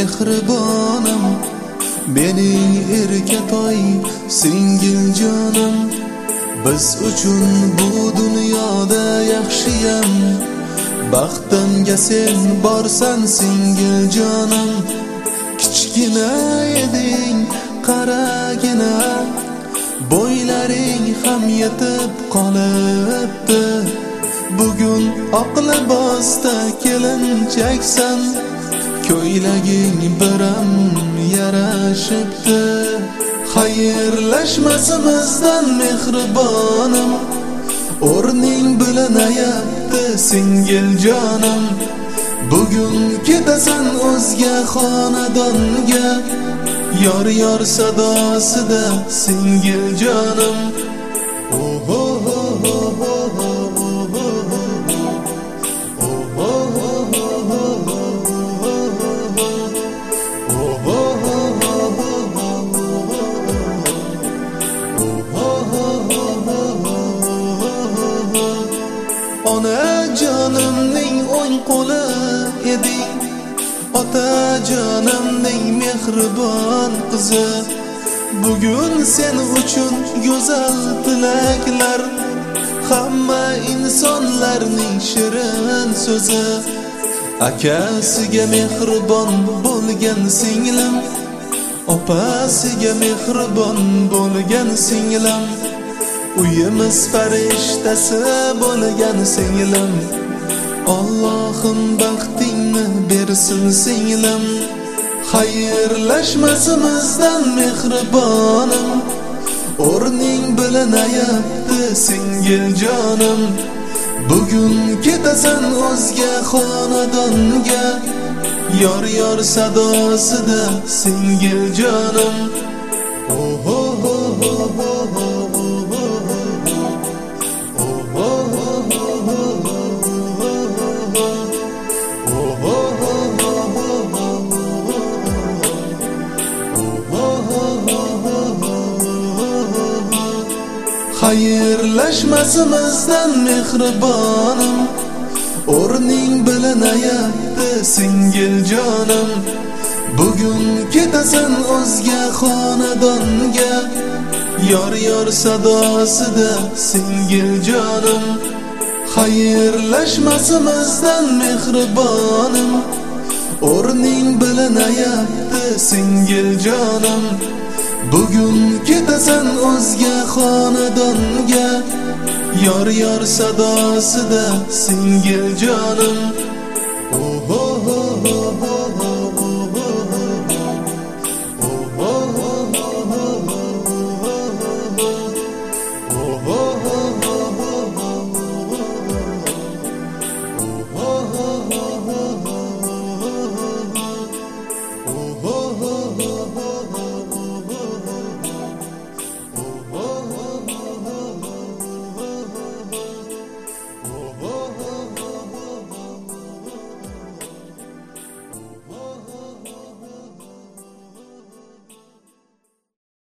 mehribonim, mening erkatoy singil jonim. Biz uchun bu dunyoda yaxshiyam, baxtimga sen borsan singil jonim. Kichkina eding, qaragina, bo'ylaring ham yetib qolibdi. Bugun oq libosda kelinchaksan, ko'ylaging biram yarashibdi. Xayrlashmasimizdan mehribonim, o'rning bilinayapti singil jonim. Bugun ketasan o'zga xonadonga, yor yor sadosida singil jonim. Ona jonimning o'ng qo'li eding, ota jonimning mehribon qizi. Bugun sen uchun go'zal tilaklar, hamma insonlarning shirin so'zi. Akasiga mehribon bo'lgan singlim, opasiga mehribon bo'lgan singlim, uyimiz farishtasi bo'lgan singlim. Allohim baxtingni bersin singlim. Xayrlashmasimizdan mehribonim, o'rning bilinayapti singil jonim. Bugun ketasan o'zga xonadonga, yor yor sadosida singil jonim. Xayrlashmasimizdan mehribonim, o'rning bilinayapti singil jonim. Bugun ketasan o'zga xonadonga, yor yor sadosida singil jonim. Xayrlashmasimizdan mehribonim, o'rning bilinayapti singil jonim. Bugun ketasan o'zga xonadonga, yor yor sadosida singil jonim.